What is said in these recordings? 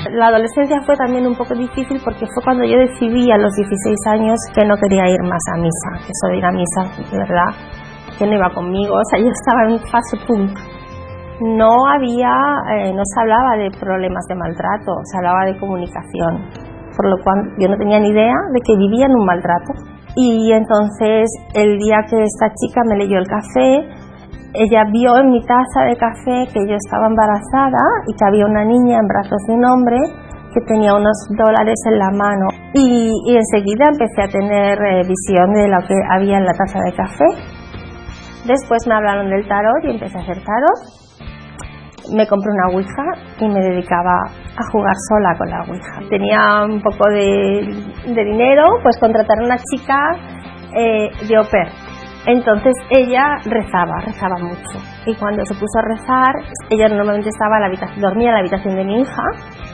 La adolescencia fue también un poco difícil porque fue cuando yo decidí a los 16 años que no quería ir más a misa, que eso de ir a misa, de verdad, que no iba conmigo. O sea, yo estaba en fase punk. No se hablaba de problemas de maltrato, se hablaba de comunicación, por lo cual yo no tenía ni idea de que vivían un maltrato. Y entonces el día que esta chica me leyó el café, ella vio en mi taza de café que yo estaba embarazada y que había una niña en brazos de un hombre que tenía unos dólares en la mano. Y enseguida empecé a tener visión de lo que había en la taza de café. Después me hablaron del tarot y empecé a hacer tarot. Me compré una ouija y me dedicaba a jugar sola con la ouija. Tenía un poco de dinero, pues contratar a una chica de au pair. Entonces ella rezaba mucho. Y cuando se puso a rezar, ella normalmente dormía en la habitación de mi hija.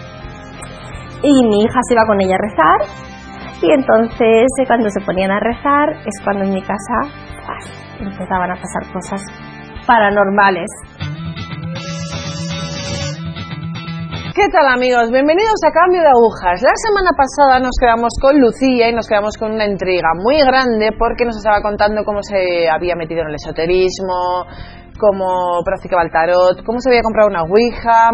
Y mi hija se iba con ella a rezar. Y entonces cuando se ponían a rezar es cuando en mi casa empezaban a pasar cosas paranormales. ¿Qué tal, amigos? Bienvenidos a Cambio de Agujas. La semana pasada nos quedamos con Lucía y nos quedamos con una intriga muy grande porque nos estaba contando cómo se había metido en el esoterismo, cómo practicaba el tarot, cómo se había comprado una ouija,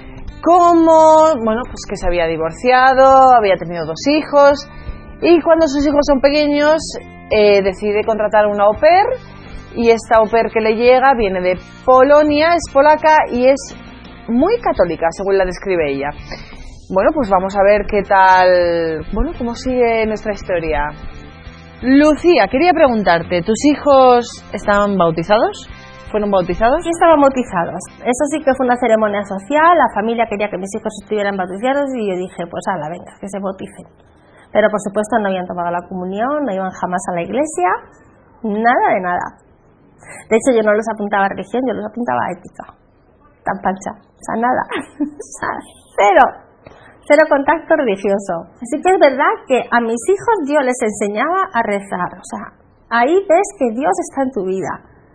pues que se había divorciado, había tenido 2 hijos y cuando sus hijos son pequeños decide contratar una au pair y esta au pair que le llega viene de Polonia, es polaca y es muy católica, según la describe ella. Bueno, pues vamos a ver qué tal, cómo sigue nuestra historia. Lucía, quería preguntarte, ¿tus hijos estaban bautizados? ¿Fueron bautizados? Sí, estaban bautizados. Eso sí que fue una ceremonia social, la familia quería que mis hijos estuvieran bautizados y yo dije, pues ala, venga, que se bauticen. Pero por supuesto no habían tomado la comunión, no iban jamás a la iglesia, nada de nada. De hecho yo no los apuntaba a religión, yo los apuntaba a ética. Tan pancha, o sea, nada, o sea, cero contacto religioso. Así que es verdad que a mis hijos yo les enseñaba a rezar, o sea, ahí ves que Dios está en tu vida.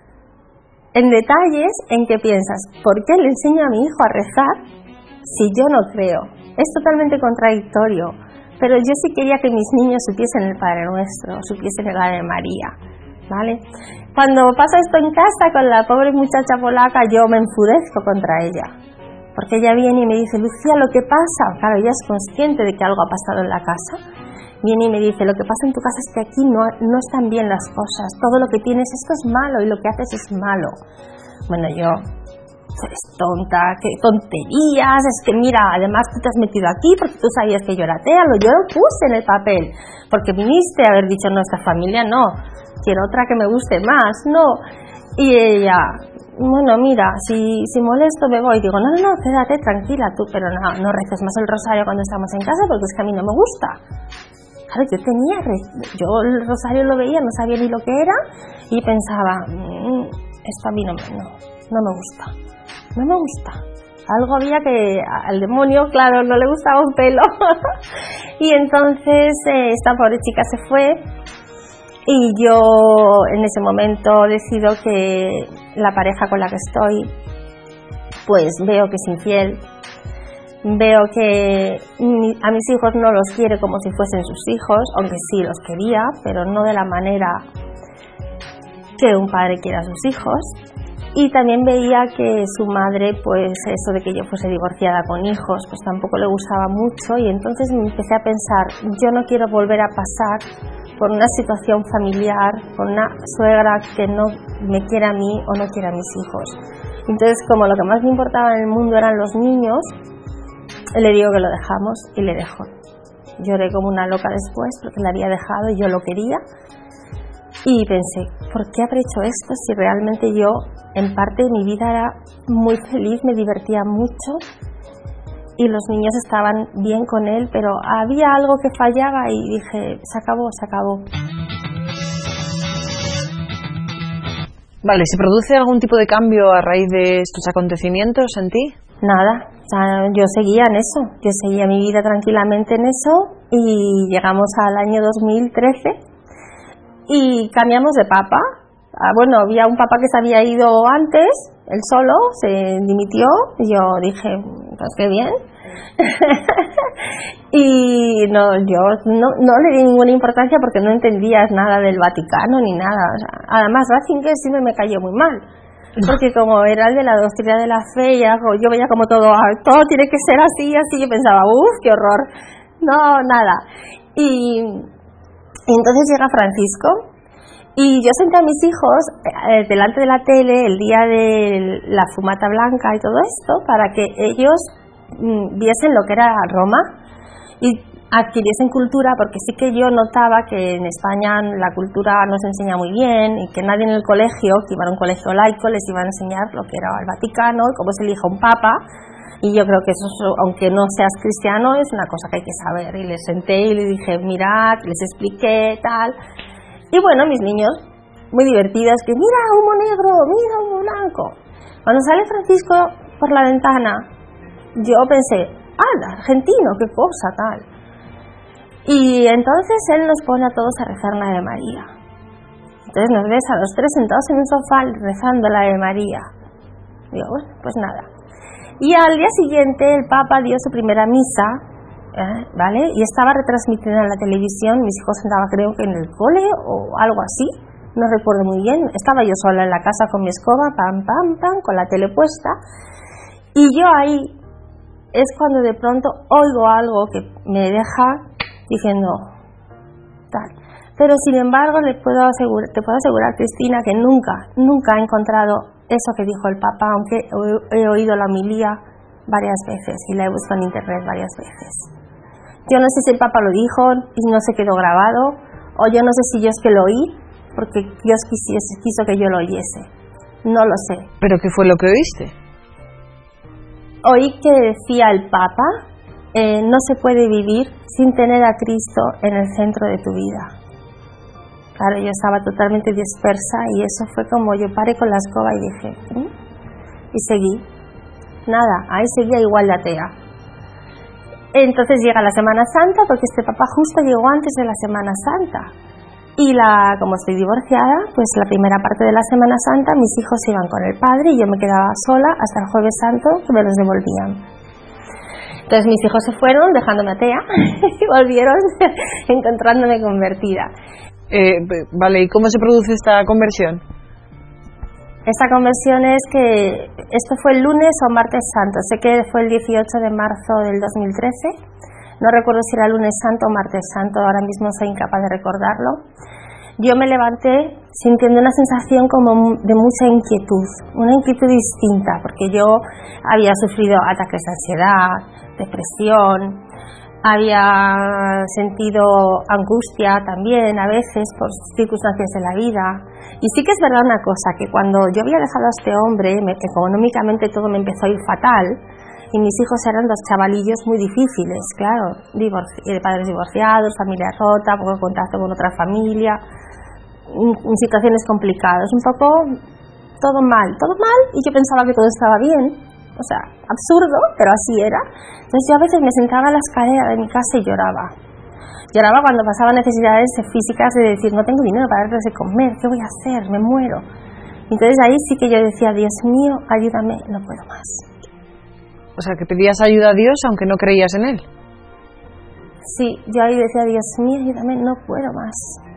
En detalles en que piensas, ¿por qué le enseño a mi hijo a rezar si yo no creo? Es totalmente contradictorio, pero yo sí quería que mis niños supiesen el Padre Nuestro, supiesen el Ave María, ¿vale? Cuando pasa esto en casa con la pobre muchacha polaca, yo me enfurezco contra ella, porque ella viene y me dice, Lucía, lo que pasa, claro, ella es consciente de que algo ha pasado en la casa, viene y me dice, lo que pasa en tu casa es que aquí no están bien las cosas, todo lo que tienes, esto es malo y lo que haces es malo. Bueno, yo, eres tonta, qué tonterías, es que mira, además tú te has metido aquí porque tú sabías que yo era atea, yo lo puse en el papel, porque viniste a haber dicho, no, esta familia no, quiero otra que me guste más, no. Y ella, bueno, mira, si molesto me voy. Digo, no, quédate tranquila tú, pero no reces más el rosario cuando estamos en casa porque es que a mí no me gusta. Claro, yo el rosario lo veía, no sabía ni lo que era y pensaba, esto a mí no me gusta. Algo había que al demonio, claro, no le gustaba un pelo. Y entonces esta pobre chica se fue. Y yo en ese momento decido que la pareja con la que estoy, pues veo que es infiel, veo que a mis hijos no los quiere como si fuesen sus hijos, aunque sí los quería, pero no de la manera que un padre quiere a sus hijos. Y también veía que su madre, pues eso de que yo fuese divorciada con hijos, pues tampoco le gustaba mucho y entonces me empecé a pensar, yo no quiero volver a pasar por una situación familiar, con una suegra que no me quiere a mí o no quiere a mis hijos. Entonces, como lo que más me importaba en el mundo eran los niños, le digo que lo dejamos y le dejo. Lloré como una loca después porque la había dejado y yo lo quería. Y pensé, ¿por qué habré hecho esto si realmente yo, en parte de mi vida, era muy feliz, me divertía mucho y los niños estaban bien con él, pero había algo que fallaba y dije, se acabó. Vale, ¿se produce algún tipo de cambio a raíz de estos acontecimientos en ti? Nada, o sea, yo seguía en eso, yo seguía mi vida tranquilamente en eso y llegamos al año 2013 y cambiamos de papa. Bueno, había un papa que se había ido antes, él solo, se dimitió, y yo dije, pues qué bien. Y no, yo no le di ninguna importancia porque no entendías nada del Vaticano ni nada. O sea, además, Ratzinger siempre me cayó muy mal, porque como era el de la doctrina de la fe, yo veía como todo tiene que ser así, yo pensaba, qué horror. No, nada. Y entonces llega Francisco y yo senté a mis hijos delante de la tele el día de la fumata blanca y todo esto para que ellos viesen lo que era Roma y adquiriesen cultura, porque sí que yo notaba que en España la cultura no se enseña muy bien y que nadie en el colegio, que iba a un colegio laico, les iba a enseñar lo que era el Vaticano y cómo se elige un papa. Y yo creo que eso, aunque no seas cristiano, es una cosa que hay que saber. Y les senté y les dije, mirad, les expliqué, tal. Y bueno, mis niños, muy divertidos, que mira, humo negro, mira, humo blanco. Cuando sale Francisco por la ventana, yo pensé, argentino, qué cosa, tal. Y entonces él nos pone a todos a rezar la Ave María. Entonces nos ves a los tres sentados en un sofá rezando la Ave María. Digo, bueno, pues nada. Y al día siguiente el Papa dio su primera misa, ¿vale? Y estaba retransmitida en la televisión. Mis hijos andaban, creo que en el cole o algo así, no recuerdo muy bien. Estaba yo sola en la casa con mi escoba, pam, pam, pam, con la tele puesta. Y yo ahí es cuando de pronto oigo algo que me deja diciendo tal. Pero sin embargo te puedo asegurar, Cristina, que nunca he encontrado eso que dijo el Papa, aunque he oído la homilía varias veces y la he buscado en internet varias veces. Yo no sé si el Papa lo dijo y no se quedó grabado, o yo no sé si yo es que lo oí porque Dios quiso que yo lo oyese. No lo sé. ¿Pero qué fue lo que oíste? Oí que decía el Papa, no se puede vivir sin tener a Cristo en el centro de tu vida. Claro, yo estaba totalmente dispersa y eso fue como yo paré con la escoba y dije, y seguí. Nada, ahí seguía igual de atea. Entonces llega la Semana Santa, porque este Papa justo llegó antes de la Semana Santa. Y como estoy divorciada, pues la primera parte de la Semana Santa mis hijos iban con el padre y yo me quedaba sola hasta el Jueves Santo, que me los devolvían. Entonces mis hijos se fueron dejándome atea y volvieron encontrándome convertida. Vale, ¿y cómo se produce esta conversión? Esta conversión es que esto fue el lunes o martes santo. Sé que fue el 18 de marzo del 2013. No recuerdo si era lunes santo o martes santo, ahora mismo soy incapaz de recordarlo. Yo me levanté sintiendo una sensación como de mucha inquietud, una inquietud distinta, porque yo había sufrido ataques de ansiedad, depresión, había sentido angustia también a veces por circunstancias de la vida. Y sí que es verdad una cosa, que cuando yo había dejado a este hombre, económicamente todo me empezó a ir fatal, y mis hijos eran dos chavalillos muy difíciles, claro, padres divorciados, familia rota, poco contacto con otra familia, situaciones complicadas, un poco todo mal, y yo pensaba que todo estaba bien. O sea, absurdo, pero así era. Entonces yo a veces me sentaba en la escalera de mi casa y lloraba. Lloraba cuando pasaba necesidades físicas de decir, no tengo dinero para darles de comer, ¿qué voy a hacer? Me muero. Entonces ahí sí que yo decía, Dios mío, ayúdame, no puedo más. O sea, que pedías ayuda a Dios aunque no creías en Él. Sí, yo ahí decía, Dios mío, ayúdame, no puedo más.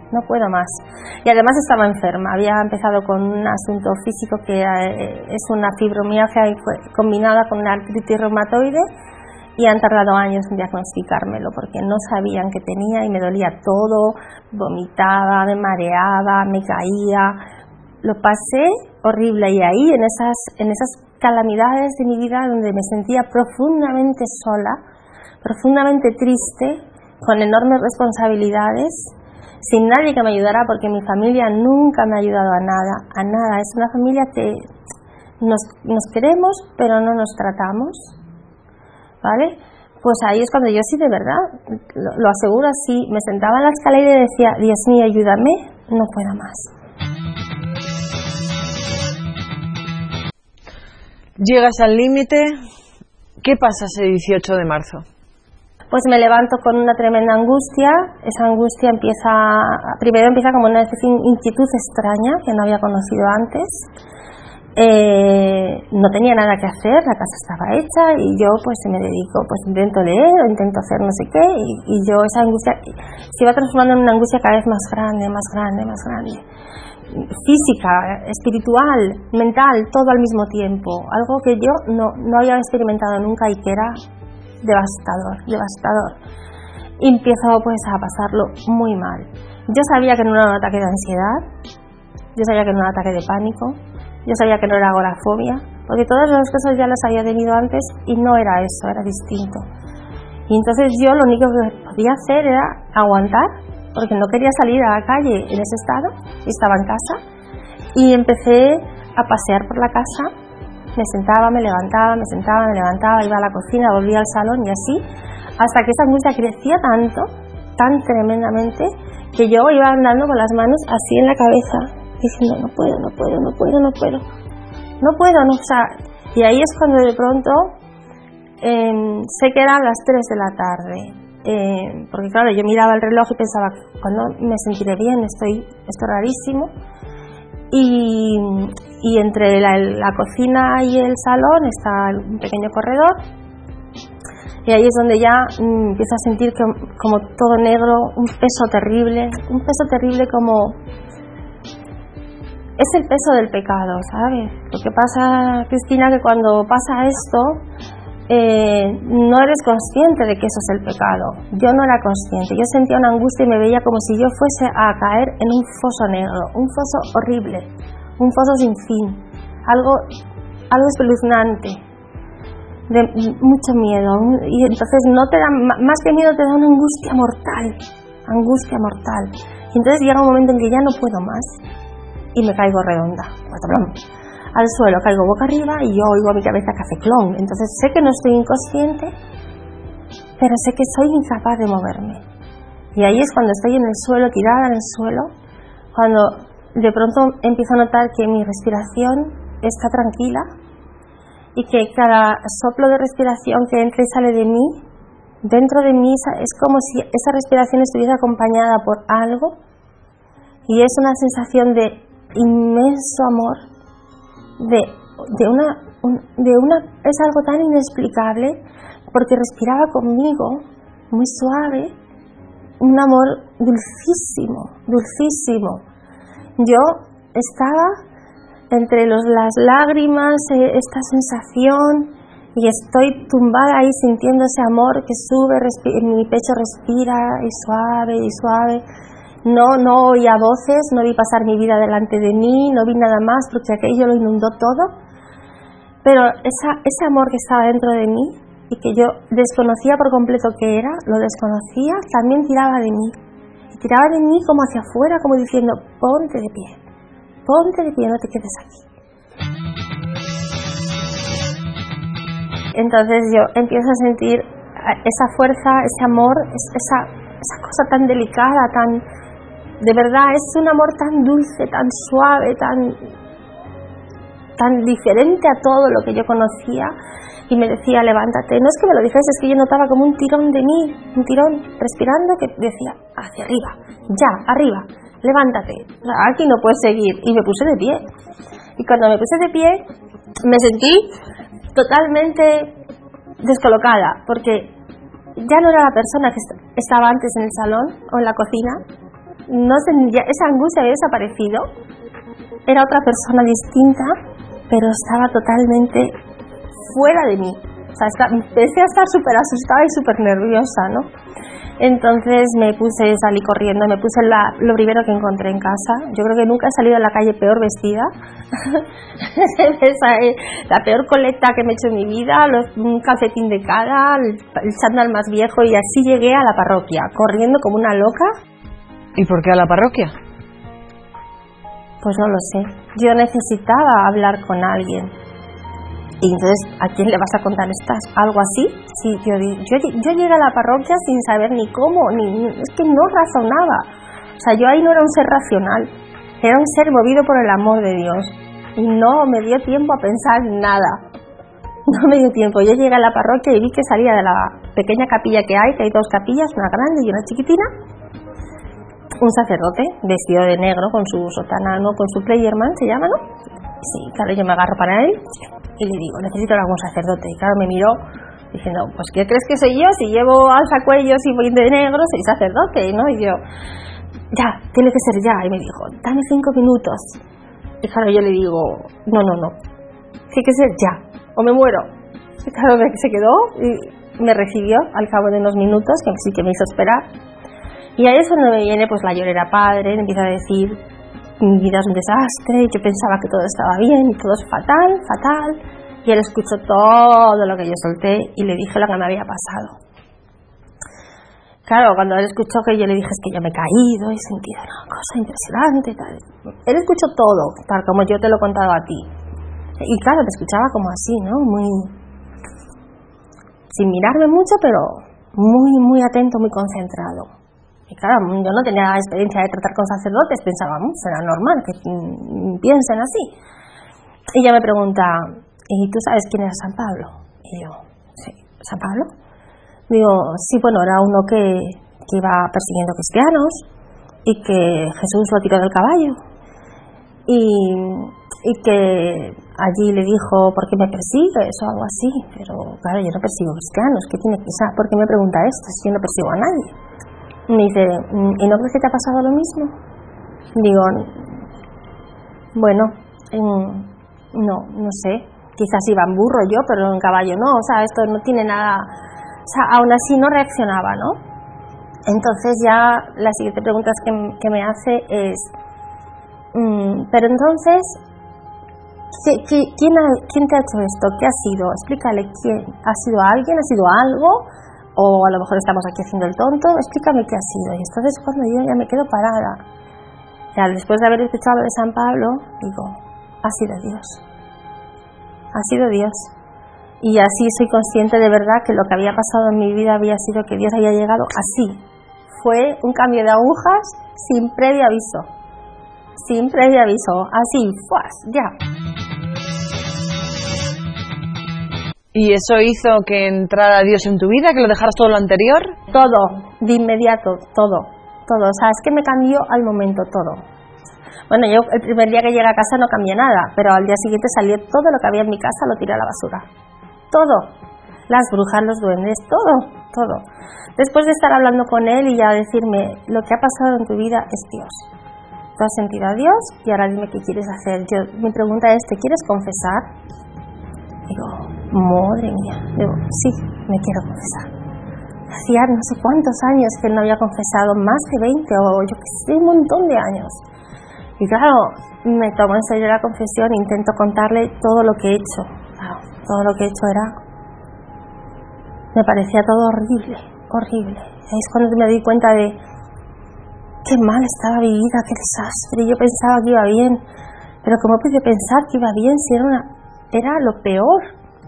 Y además estaba enferma, había empezado con un asunto físico que es una fibromialgia combinada con una artritis reumatoide, y han tardado años en diagnosticármelo porque no sabían qué tenía y me dolía todo, vomitaba, me mareaba, me caía, lo pasé horrible. Y ahí en esas calamidades de mi vida donde me sentía profundamente sola, profundamente triste, con enormes responsabilidades, sin nadie que me ayudara, porque mi familia nunca me ha ayudado a nada. Es una familia que nos queremos, pero no nos tratamos, ¿vale? Pues ahí es cuando yo sí, de verdad, lo aseguro así, me sentaba en la escalera y decía, Dios mío, ayúdame, no puedo más. Llegas al límite, ¿qué pasa ese 18 de marzo? Pues me levanto con una tremenda angustia. Esa angustia primero empieza como una especie de inquietud extraña que no había conocido antes, no tenía nada que hacer, la casa estaba hecha y yo pues me dedico, pues intento leer o intento hacer no sé qué, y yo esa angustia se iba transformando en una angustia cada vez más grande, más grande, más grande, física, espiritual, mental, todo al mismo tiempo, algo que yo no había experimentado nunca y que era devastador. Y empiezo pues a pasarlo muy mal. Yo sabía que no era un ataque de ansiedad, yo sabía que no era un ataque de pánico, yo sabía que no era agorafobia, porque todas las cosas ya las había tenido antes y no era eso, era distinto. Y entonces yo lo único que podía hacer era aguantar, porque no quería salir a la calle en ese estado, y estaba en casa, y empecé a pasear por la casa, me sentaba, me levantaba, me sentaba, me levantaba, iba a la cocina, volvía al salón y así, hasta que esa angustia crecía tanto, tan tremendamente, que yo iba andando con las manos así en la cabeza, diciendo no puedo, o sea, y ahí es cuando de pronto sé que eran las 3 de la tarde, porque claro, yo miraba el reloj y pensaba, ¿cuándo me sentiré bien? Esto es rarísimo, y entre la cocina y el salón está un pequeño corredor, y ahí es donde ya empiezo a sentir como todo negro, un peso terrible como... Es el peso del pecado, ¿sabes? Lo que pasa, Cristina, que cuando pasa esto, no eres consciente de que eso es el pecado. Yo no era consciente, yo sentía una angustia y me veía como si yo fuese a caer en un foso negro, un foso horrible, un foso sin fin, algo espeluznante, de mucho miedo, y entonces no te da, más que miedo te da una angustia mortal, y entonces llega un momento en que ya no puedo más, y me caigo redonda, al suelo, caigo boca arriba y yo oigo a mi cabeza que hace clon. Entonces sé que no estoy inconsciente, pero sé que soy incapaz de moverme. Y ahí es cuando estoy en el suelo, tirada en el suelo, cuando de pronto empiezo a notar que mi respiración está tranquila y que cada soplo de respiración que entra y sale de mí, dentro de mí es como si esa respiración estuviese acompañada por algo, y es una sensación de inmenso amor, es algo tan inexplicable, porque respiraba conmigo muy suave, un amor dulcísimo. Yo estaba entre las lágrimas, esta sensación, y estoy tumbada ahí sintiendo ese amor que sube, mi pecho respira y suave. No oía voces, no vi pasar mi vida delante de mí, no vi nada más porque aquello lo inundó todo, pero ese amor que estaba dentro de mí y que yo desconocía por completo qué era, lo desconocía, también tiraba de mí, y tiraba de mí como hacia afuera, como diciendo, ponte de pie, no te quedes aquí. Entonces yo empiezo a sentir esa fuerza, ese amor, esa cosa tan delicada, de verdad, es un amor tan dulce, tan suave, tan diferente a todo lo que yo conocía, y me decía, levántate. No es que me lo dijese, es que yo notaba como un tirón de mí, un tirón respirando que decía, hacia arriba, ya, arriba, levántate, aquí no puedes seguir. Y me puse de pie, y cuando me puse de pie me sentí totalmente descolocada, porque ya no era la persona que estaba antes en el salón o en la cocina. Esa angustia había desaparecido, era otra persona distinta, pero estaba totalmente fuera de mí. O sea, empecé a estar súper asustada y súper nerviosa, ¿no? Entonces salí corriendo, me puse lo primero que encontré en casa. Yo creo que nunca he salido a la calle peor vestida. La peor coleta que me he hecho en mi vida, un calcetín de cara, el chándal más viejo, y así llegué a la parroquia, corriendo como una loca. ¿Y por qué a la parroquia? Pues no lo sé. Yo necesitaba hablar con alguien. Y entonces, ¿a quién le vas a contar algo así? Sí, yo llegué a la parroquia sin saber ni cómo, es que no razonaba. O sea, yo ahí no era un ser racional, era un ser movido por el amor de Dios. Y no me dio tiempo a pensar nada. No me dio tiempo. Yo llegué a la parroquia y vi que salía de la pequeña capilla que hay dos capillas, una grande y una chiquitina. Un sacerdote vestido de negro con su sotana, no, con su playerman se llama, ¿no? Sí, claro, yo me agarro para él y le digo, necesito algún sacerdote. Y claro, me miró diciendo, pues ¿qué crees que soy yo? Si llevo alzacuellos y voy de negro, soy sacerdote, ¿no? Y yo, ya, tiene que ser ya. Y me dijo, dame 5 minutos. Y claro, yo le digo, no, tiene que ser ya, o me muero. Y claro, se quedó y me recibió al cabo de unos minutos, que sí que me hizo esperar. Y ahí es cuando me viene pues la llorera padre, me empieza a decir, mi vida es un desastre, yo pensaba que todo estaba bien, todo es fatal. Y él escuchó todo lo que yo solté y le dije lo que me había pasado. Claro, cuando él escuchó que yo le dije es que yo me he caído, he sentido una cosa impresionante, tal. Él escuchó todo, tal como yo te lo he contado a ti. Y claro, me escuchaba como así, ¿no? Muy, sin mirarme mucho, pero muy atento, muy concentrado. Y claro, yo no tenía experiencia de tratar con sacerdotes, pensaba, será normal que piensen así. Y ella me pregunta, ¿y tú sabes quién era San Pablo? Y yo, sí, ¿San Pablo? Digo, sí, bueno, era uno que iba persiguiendo cristianos y que Jesús lo tiró del caballo. Y que allí le dijo, ¿por qué me persigues? O algo así. Pero claro, yo no persigo cristianos, ¿qué tiene que ser? ¿Por qué me pregunta esto si yo no persigo a nadie? Y me dice, ¿y no crees que te ha pasado lo mismo? Digo, bueno, no sé, quizás iba en burro yo, pero en caballo no, o sea, esto no tiene nada, o sea, aún así no reaccionaba, ¿no? Entonces ya la siguiente pregunta que me hace es, pero entonces, ¿quién te ha hecho esto? ¿Qué ha sido? Explícale quién, ¿ha sido alguien? ¿Ha sido algo? O a lo mejor estamos aquí haciendo el tonto, explícame qué ha sido. Y entonces cuando yo ya me quedo parada, ya después de haber escuchado de San Pablo, digo, ha sido Dios. Ha sido Dios. Y así soy consciente de verdad que lo que había pasado en mi vida había sido que Dios había llegado así. Fue un cambio de agujas sin previo aviso. Sin previo aviso. Así, ¡fuas! Ya. ¿Y eso hizo que entrara Dios en tu vida, que lo dejaras todo lo anterior? Todo, de inmediato, todo. O sea, es que me cambió al momento todo. Bueno, yo el primer día que llegué a casa no cambié nada, pero al día siguiente salió todo lo que había en mi casa, lo tiré a la basura. Todo. Las brujas, los duendes, todo. Después de estar hablando con él y ya decirme, lo que ha pasado en tu vida es Dios. Tú has sentido a Dios y ahora dime qué quieres hacer. Mi pregunta es, ¿te quieres confesar? Digo, madre mía. Digo, sí, me quiero confesar. Hacía no sé cuántos años que él no había confesado, más de 20 o yo que sé, un montón de años. Y claro, me tomo en serio la confesión e intento contarle todo lo que he hecho. Claro, todo lo que he hecho me parecía todo horrible. Ahí es cuando me di cuenta de qué mal estaba mi vida, qué desastre. Yo pensaba que iba bien, pero ¿cómo pude pensar que iba bien si era lo peor?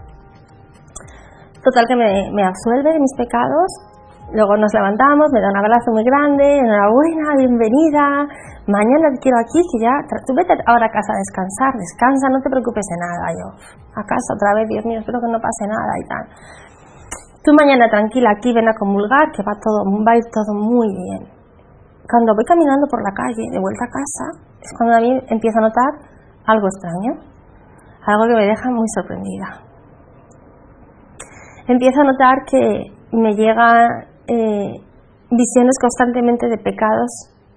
Total que me absuelve de mis pecados. Luego nos levantamos, me da un abrazo muy grande, enhorabuena, bienvenida, mañana te quiero aquí, que ya, tú vete ahora a casa a descansar, descansa, no te preocupes de nada. Yo, a casa otra vez, Dios mío, espero que no pase nada y tal. Tú mañana tranquila aquí, ven a comulgar, que va a ir todo muy bien. Cuando voy caminando por la calle, de vuelta a casa, es cuando a mí empiezo a notar algo extraño, algo que me deja muy sorprendida. Empiezo a notar que me llegan visiones constantemente de pecados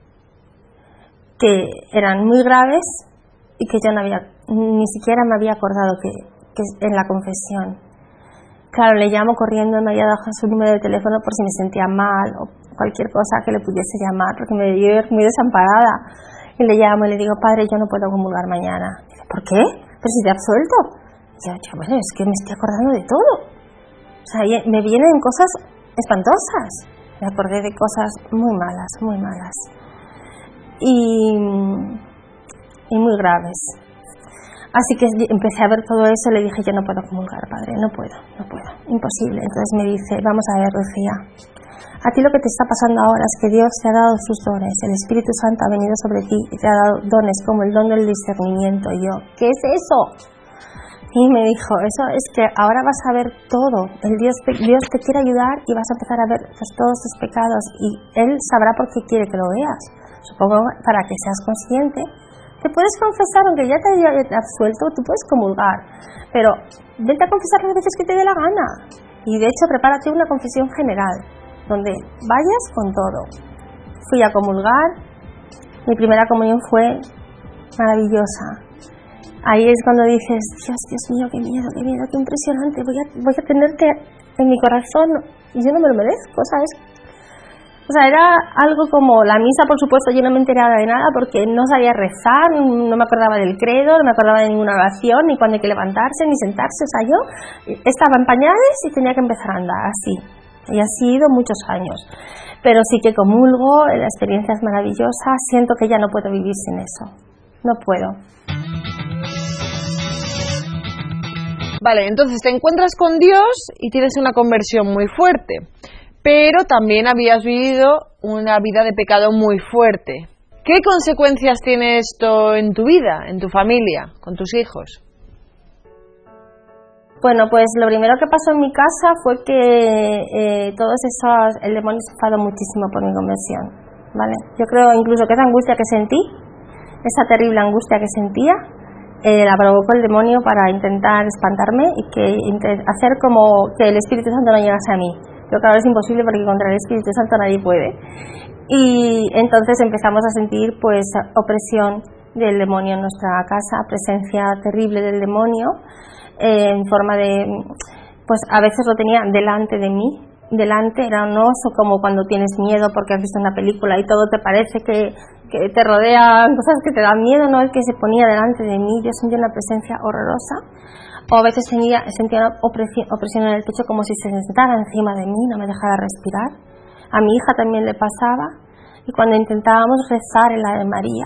que eran muy graves y que yo ni siquiera me había acordado que en la confesión. Claro, le llamo corriendo, me había dejado su número de teléfono por si me sentía mal o cualquier cosa que le pudiese llamar, porque me veía muy desamparada. Y le llamo y le digo, padre, yo no puedo comulgar mañana. Dice, ¿por qué? Pero si te he absuelto. Y yo, bueno, es que me estoy acordando de todo. O sea, me vienen cosas espantosas. Me acordé de cosas muy malas. Y muy graves. Así que empecé a ver todo eso y le dije, yo no puedo comulgar, padre, no puedo, imposible. Entonces me dice, vamos a ver, Lucía, a ti lo que te está pasando ahora es que Dios te ha dado sus dones, el Espíritu Santo ha venido sobre ti y te ha dado dones como el don del discernimiento. Y yo, ¿qué es eso? Y me dijo, eso es que ahora vas a ver todo, Dios te quiere ayudar y vas a empezar a ver todos tus pecados y Él sabrá por qué quiere que lo veas. Supongo para que seas consciente te puedes confesar, aunque ya te haya absuelto, tú puedes comulgar, pero vete a confesar las veces que te dé la gana. Y de hecho, prepárate una confesión general, donde vayas con todo. Fui a comulgar, mi primera comunión fue maravillosa. Ahí es cuando dices, Dios mío, qué miedo, qué impresionante, voy a tenerte en mi corazón y yo no me lo merezco, ¿sabes? O sea, era algo como la misa, por supuesto, yo no me enteraba de nada porque no sabía rezar, no me acordaba del credo, no me acordaba de ninguna oración, ni cuando hay que levantarse, ni sentarse. O sea, yo estaba en pañales y tenía que empezar a andar así. Y así he ido muchos años. Pero sí que comulgo, la experiencia es maravillosa, siento que ya no puedo vivir sin eso. No puedo. Vale, entonces te encuentras con Dios y tienes una conversión muy fuerte. Pero también habías vivido una vida de pecado muy fuerte. ¿Qué consecuencias tiene esto en tu vida, en tu familia, con tus hijos? Bueno, pues lo primero que pasó en mi casa fue que el demonio se enfadó muchísimo por mi conversión, ¿vale? Yo creo incluso que esa angustia que sentí, esa terrible angustia que sentía, la provocó el demonio para intentar espantarme y hacer como que el Espíritu Santo no llegase a mí. Pero claro, es imposible porque contra el Espíritu Santo nadie puede. Y entonces empezamos a sentir pues opresión del demonio en nuestra casa, presencia terrible del demonio, en forma de, pues a veces lo tenía delante de mí. Delante era un oso, como cuando tienes miedo porque has visto una película y todo te parece que te rodean cosas que te dan miedo, no, el que se ponía delante de mí. Yo sentía una presencia horrorosa. O a veces sentía una opresión en el pecho como si se sentara encima de mí, no me dejara respirar. A mi hija también le pasaba. Y cuando intentábamos rezar el Ave María,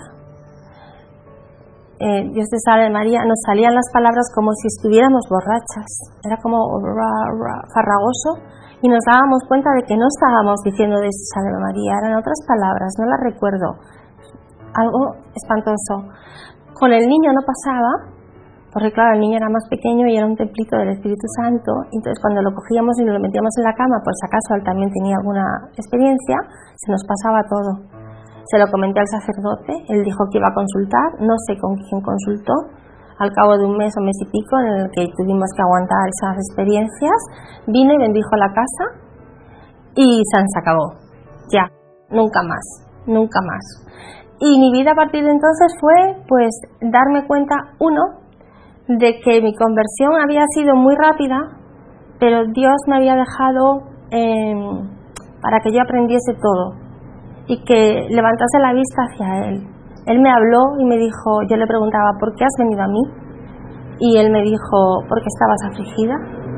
Dios te salve María, nos salían las palabras como si estuviéramos borrachas. Era como farragoso y nos dábamos cuenta de que no estábamos diciendo Dios te salve María, eran otras palabras, no las recuerdo. Algo espantoso. Con el niño no pasaba, porque claro, el niño era más pequeño y era un templito del Espíritu Santo, entonces cuando lo cogíamos y lo metíamos en la cama, por si acaso él también tenía alguna experiencia, se nos pasaba todo. Se lo comenté al sacerdote, él dijo que iba a consultar, no sé con quién consultó, al cabo de un mes o mes y pico en el que tuvimos que aguantar esas experiencias, vino y bendijo la casa y se acabó, ya, nunca más. Y mi vida a partir de entonces fue pues darme cuenta, de que mi conversión había sido muy rápida, pero Dios me había dejado para que yo aprendiese todo y que levantase la vista hacia Él. Él me habló y me dijo, yo le preguntaba, ¿por qué has venido a mí? Y Él me dijo, porque estabas afligida,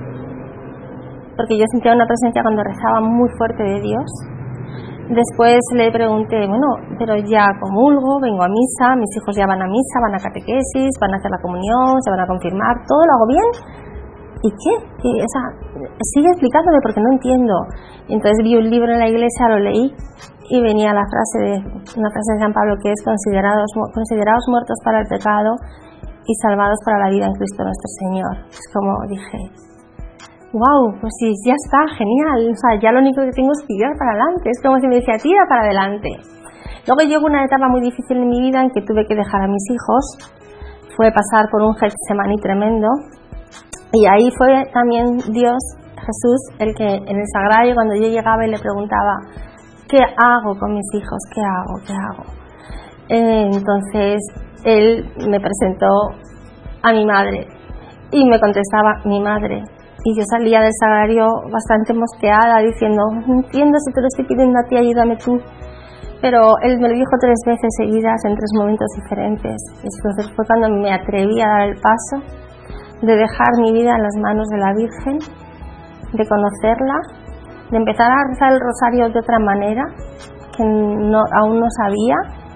porque yo sentía una presencia cuando rezaba muy fuerte de Dios. Después le pregunté, pero ya comulgo, vengo a misa, mis hijos ya van a misa, van a catequesis, van a hacer la comunión, se van a confirmar, todo lo hago bien. ¿Y qué? Sigue explicándome porque no entiendo. Entonces vi un libro en la iglesia, lo leí y venía una frase de San Pablo que es considerados muertos para el pecado y salvados para la vida en Cristo nuestro Señor. Es como dije, wow, pues sí, ya está, genial, o sea, ya lo único que tengo es tirar para adelante, es como si me decía, tira para adelante. Luego llegó una etapa muy difícil en mi vida en que tuve que dejar a mis hijos, fue pasar por un Getsemaní tremendo, y ahí fue también Dios, Jesús, el que en el sagrario cuando yo llegaba y le preguntaba, ¿qué hago con mis hijos? ¿Qué hago? Entonces Él me presentó a mi madre y me contestaba, mi madre. Y yo salía del sagrario bastante mosqueada diciendo, no entiendo si te lo estoy pidiendo a ti, ayúdame tú. Pero él me lo dijo 3 veces seguidas en 3 momentos diferentes. Entonces fue cuando me atreví a dar el paso de dejar mi vida en las manos de la Virgen, de conocerla, de empezar a rezar el rosario de otra manera que aún no sabía,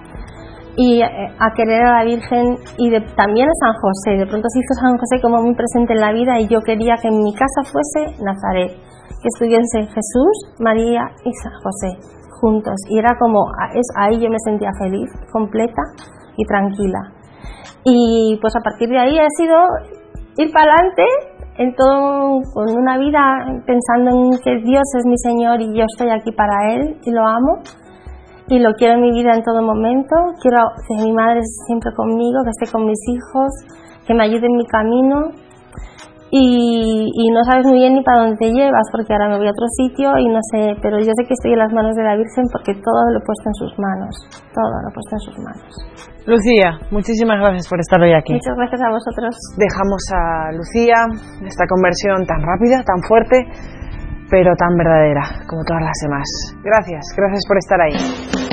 y a querer a la Virgen y también a San José. De pronto se hizo San José como muy presente en la vida y yo quería que en mi casa fuese Nazaret, que estuviesen Jesús, María y San José juntos, y era como ahí yo me sentía feliz, completa y tranquila. Y pues a partir de ahí ha sido ir para adelante en todo, con una vida pensando en que Dios es mi Señor y yo estoy aquí para Él y lo amo. y lo quiero en mi vida en todo momento. Quiero que mi madre esté siempre conmigo, que esté con mis hijos, que me ayude en mi camino. Y no sabes muy bien ni para dónde te llevas, porque ahora me voy a otro sitio y no sé, pero yo sé que estoy en las manos de la Virgen porque todo lo he puesto en sus manos, todo lo he puesto en sus manos. Lucía, muchísimas gracias por estar hoy aquí. Muchas gracias a vosotros. Dejamos a Lucía, esta conversión tan rápida, tan fuerte, pero tan verdadera como todas las demás. Gracias por estar ahí.